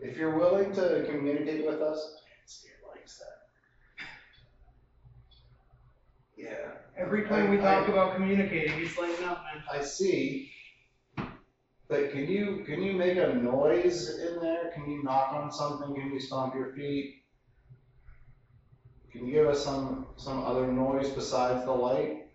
If you're willing to communicate with us, Steer likes that. Yeah. Every time we talk about communicating, he's lighting up, man. I see. But can you make a noise in there? Can you knock on something? Can you stomp your feet? Can you give us some other noise besides the light?